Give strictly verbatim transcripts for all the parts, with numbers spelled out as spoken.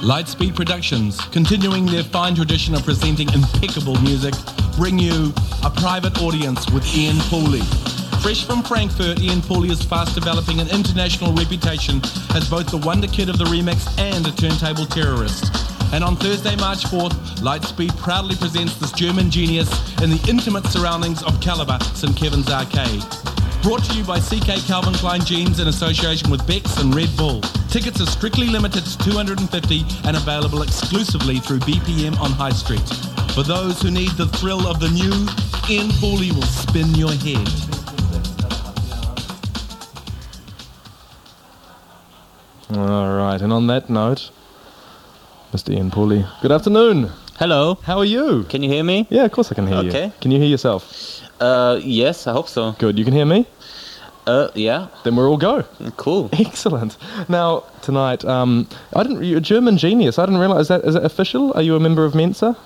Lightspeed Productions, continuing their fine tradition of presenting impeccable music, bring you A Private Audience with Ian Pooley. Fresh from Frankfurt, Ian Pooley is fast developing an international reputation as both the wonder kid of the remix and a turntable terrorist. And on Thursday, March fourth, Lightspeed proudly presents this German genius in the intimate surroundings of Calibre, St Kevin's Arcade. Brought to you by C K Calvin Klein Jeans in association with Bex and Red Bull. Tickets are strictly limited to two hundred fifty and available exclusively through B P M on High Street. For those who need the thrill of the new, Ian Pooley will spin your head. All right, and on that note, Mister Ian Pooley, good afternoon. Hello. How are you? Can you hear me? Yeah, of course I can hear you. Okay. Can you hear yourself? Uh, yes, I hope so. Good. You can hear me? Uh, yeah. Then we're all go. Cool. Excellent. Now, tonight, um, I didn't. You're a German genius. I didn't realize. Is that is that official? Are you a member of Mensa?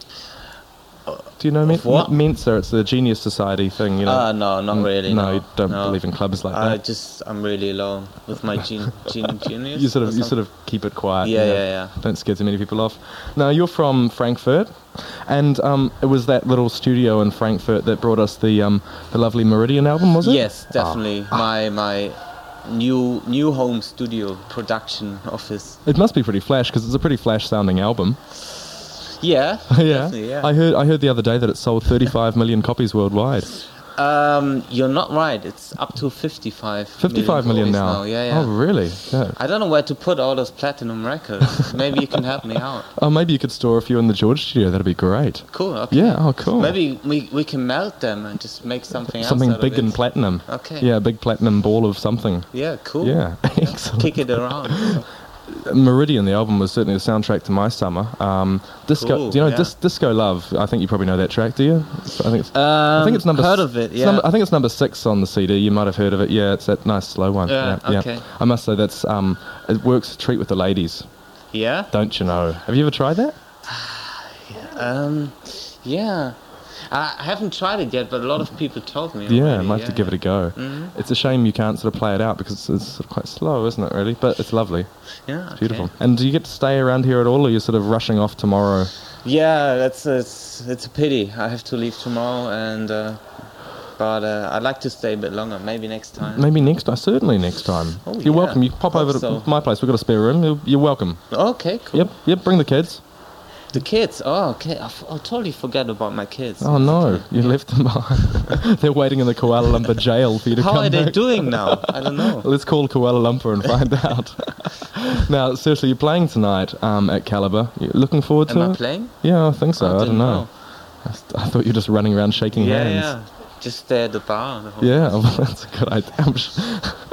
Do you know Men- what? Mensa? It's the Genius Society thing. You know. Uh, no, not really. No, No, you don't no. believe in clubs like I that. just, I'm really alone with my gen- gen- genius. You sort of, or you sort something. of keep it quiet. Yeah, you know, yeah, yeah. Don't scare too many people off. Now, you're from Frankfurt, and um, it was that little studio in Frankfurt that brought us the um, the lovely Meridian album, was it? Yes, definitely. Ah. My my new new home studio production office. It must be pretty flash because it's a pretty flash sounding album. Yeah. yeah. Definitely, yeah. I heard I heard the other day that it sold thirty-five million copies worldwide. Um, you're not right. It's up to fifty-five. fifty-five million, million now. now. Yeah, yeah. Oh, really? Yeah. I don't know where to put all those platinum records. Maybe you can help me out. Oh, maybe you could store a few in the George studio. That'd be great. Cool. Okay. Yeah. Oh, cool. Maybe we we can melt them and just make something else. Something out big of it. and platinum. Okay. Yeah, a big platinum ball of something. Yeah. Cool. Yeah. Excellent. Kick it around. Meridian, the album, was certainly the soundtrack to my summer. Um, disco, Cool, do you know yeah. Dis- Disco Love? I think you probably know that track, do you? I think it's. Um, I think it's number. Heard s- of it? it's Yeah. number- I think it's number six on the C D. You might have heard of it. Yeah, it's that nice slow one. Yeah, yeah, okay. yeah. I must say that's um, it works a treat with the ladies. Yeah. Don't you know? Have you ever tried that? Um. Yeah. I haven't tried it yet, but a lot of people told me. Yeah, I already. might have to give it a go. Mhm. It's a shame you can't sort of play it out because it's, it's sort of quite slow, isn't it? Really, but it's lovely, Yeah. Okay. beautiful. And do you get to stay around here at all, or you're sort of rushing off tomorrow? Yeah, that's it's it's a pity. I have to leave tomorrow, and uh, but uh, I'd like to stay a bit longer. Maybe next time. Maybe next time. Certainly next time. Oh, you're yeah. welcome. You pop Hope over to so. my place. We've got a spare room. You're, you're welcome. Okay. Cool. Yep, yep. Bring the kids. The kids. Oh, okay. I, f- I totally forget about my kids. Oh no, you left them behind. They're waiting in the Kuala Lumpur jail for you to How come are they back. doing now? I don't know. Let's call Kuala Lumpur and find out. Now, seriously, you're playing tonight um, at Calibre. You're looking forward to Am it? I playing? Yeah, I think so. I, don't didn't know. I, th- I thought you were just running around shaking Yeah, hands. yeah. Just stay at the bar. The whole Yeah, well, that's a good idea. I'm sure-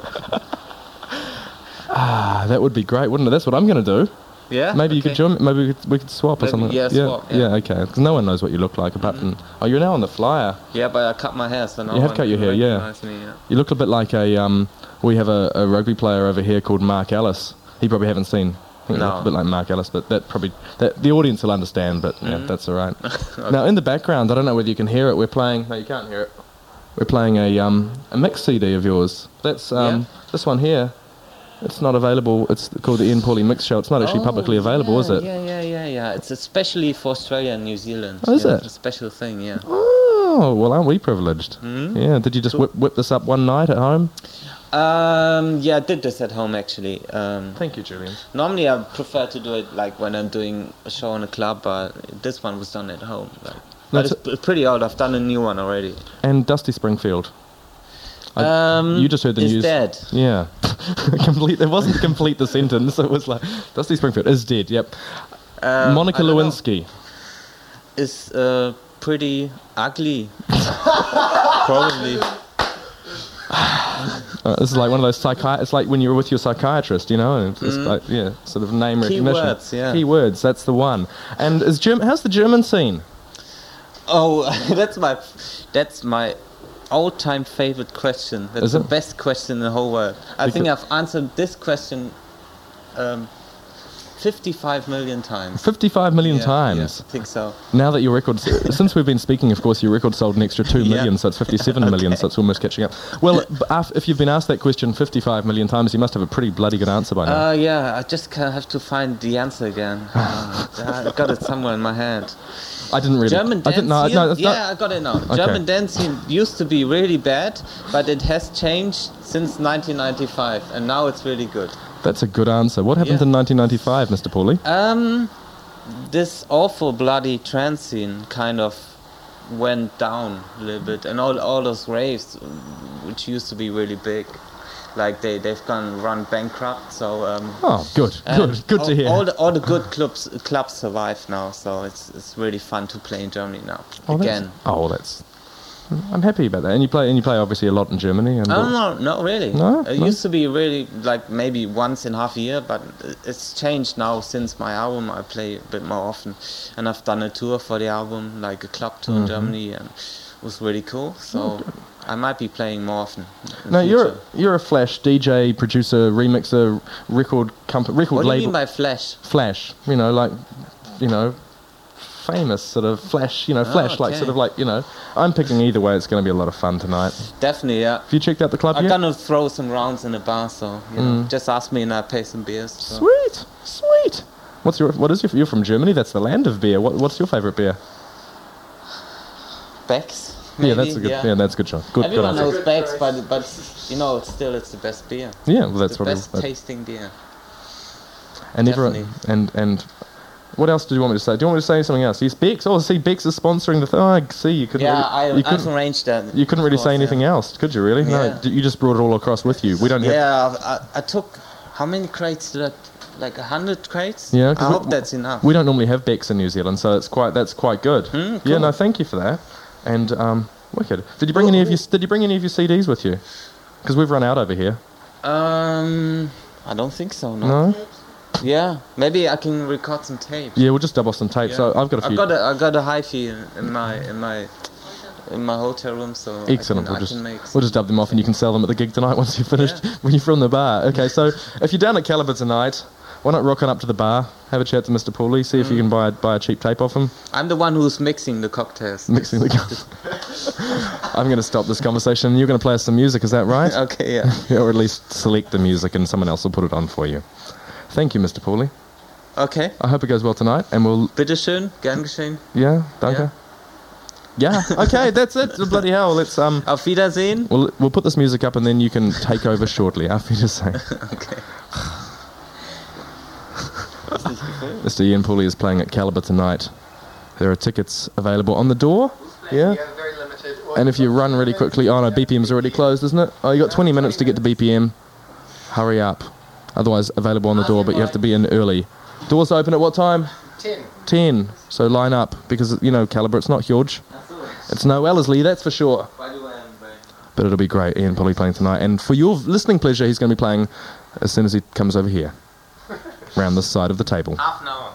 ah, that would be great, wouldn't it? That's what I'm going to do. Yeah. Maybe you okay. could join. Maybe we could, we could swap or Maybe, something. yeah, swap, yeah. yeah, okay. Because no one knows what you look like apart from. Oh, you're now on the flyer. Yeah, but I cut my hair, so no You have one cut your can hair, yeah. recognize Me, yeah. You look a bit like a. Um, we have a, a rugby player over here called Mark Ellis. He probably haven't seen. I think you No. look a bit like Mark Ellis, but that probably that the audience will understand. But yeah, Mhm. that's all right. Now in the background, I don't know whether you can hear it. We're playing. No, you can't hear it. We're playing a um a mix C D of yours. That's um Yeah. this one here. It's not available. It's called the Ian Pooley Mix Show. It's not actually Oh, publicly available, yeah, is it? Yeah, yeah, yeah, yeah. It's especially for Australia and New Zealand. Oh, is yeah, it? It's a special thing, yeah. Oh, well, aren't we privileged? Mhm. Yeah. Did you just Cool. whip, whip this up one night at home? Um, yeah, I did this at home actually. Um, Thank you, Julian. normally I prefer to do it like when I'm doing a show in a club, but this one was done at home. Like, but That's it's p- pretty old. I've done a new one already. And Dusty Springfield. I- Um, you just heard the is news. dead. Yeah. complete. It wasn't complete the sentence. It was like Dusty Springfield is dead. Yep. Um, Monica I don't know. Lewinsky. Is uh, pretty ugly. Probably. Uh, this is like one of those psychi- It's like when you're with your psychiatrist, you know, and it's Mm. like yeah, sort of name Key recognition. words, yeah. Key words. That's the one. And is Germ- how's the German scene? Oh, that's my that's my all-time favorite question. That's Is the it? best question in the whole world. I think Because- I've answered this question um, fifty-five million times. fifty-five million Yeah, times. yeah, I think so. Now that your record, since we've been speaking, of course, your record sold an extra two million, Yeah. so it's fifty-seven million, so it's almost catching up. Well, b- af- if you've been asked that question fifty-five million times, you must have a pretty bloody good answer by now. Uh, yeah, I just kind of have to find the answer again. Uh, I got it somewhere in my head. I didn't really. German I dance didn't know. scene? No, it's yeah, not- I got it now. Okay. German dance scene used to be really bad, but it has changed since nineteen ninety-five, and now it's really good. That's a good answer. What happened Yeah. in nineteen ninety-five, Mister Pauly? Um, this awful bloody trance scene kind of went down a little bit, and all all those raves, which used to be really big, like they they've gone run bankrupt. So um, Oh, good, and good, good all, to hear. All the all the good clubs clubs survive now, so it's it's really fun to play in Germany now oh, that's- again. Oh, that's. I'm happy about that. And you play, and you play obviously a lot in Germany. And Oh no, not really. No? It No? used to be really like maybe once in half a year, but it's changed now since my album. I play a bit more often, and I've done a tour for the album, like a club tour Mm-hmm. in Germany, and it was really cool. So I might be playing more often. in No, the you're future. you're a Flash D J, producer, remixer, record company, record What do you label. mean by Flash? Flash, you know, like, you know, famous sort of Flash, you know, Flash, like okay. sort of like, you know. I'm picking either way. It's going to be a lot of fun tonight. Definitely, yeah. Have you checked out the club I'm yet? gonna throw some rounds in the bar, so you know, Mm. just ask me and I pay some beers. So. Sweet, sweet. What's your? What is your? You're from Germany. That's the land of beer. What, what's your favourite beer? Becks. Yeah, maybe, that's a good. Yeah, that's a good shot. Good, good Everyone answer. knows Becks, but but you know, it's still it's the best beer. Yeah, well, that's the what. best I, tasting beer. and everyone, definitely. and and. What else do you want me to say? Do you want me to say something else? Yes, Bex. Oh, see, Bex is sponsoring the. Th- oh, I see. You couldn't. Yeah, really, I, you I've couldn't, arranged that. you couldn't really of say course, anything yeah. else, could you? Really? No, Yeah. d- you just brought it all across with you. We don't have. Yeah, I, I took how many crates did I? Like a hundred crates. Yeah, 'cause I we- hope that's enough. We don't normally have Bex in New Zealand, so it's quite that's quite good. Mm, Yeah, cool. no, thank you for that. And um, wicked. Did you bring any of your Did you bring any of your C Ds with you? Because we've run out over here. Um, I don't think so. No. No. Yeah, maybe I can record some tapes. Yeah, we'll just double some tape. Yeah. So I've got a few. I got a I got a hi-fi in, in my in my in my hotel room, so Excellent. I can, We'll I just can make. we'll just dub them off, and you can sell them at the gig tonight once you're finished. Yeah. When you're from the bar. Okay, so if you're down at Calibre tonight, why not rock on up to the bar, have a chat to Mister Pauly, see if you can buy buy a cheap tape off him. I'm the one who's mixing the cocktails. Mixing the. I'm going to stop this conversation. You're going to play us some music. Is that right? Okay, yeah. Yeah, or at least select the music, and someone else will put it on for you. Thank you, Mister Pauly. Okay. I hope it goes well tonight, and we'll. Bitteschön, gern geschehen. Yeah, danke. Yeah. Okay, that's it. Bloody hell. Let's um. Auf Wiedersehen. We'll we'll put this music up, and then you can take over shortly. Auf Wiedersehen. Okay. Mister Ian Pauly is playing at Calibre tonight. There are tickets available on the door. Yeah. very limited. And if you run really quickly, oh no, B P M's already closed, isn't it? Oh, you got twenty minutes to get to B P M. Hurry up. Otherwise, available on the door, but you have to be in early. Doors open at what time? ten. ten. So line up, because, you know, Calibre, it's not huge. It's no Ellerslie, that's for sure. But it'll be great. Ian Pauly playing tonight. And for your listening pleasure, he's going to be playing as soon as he comes over here. Round this side of the table. Half an hour.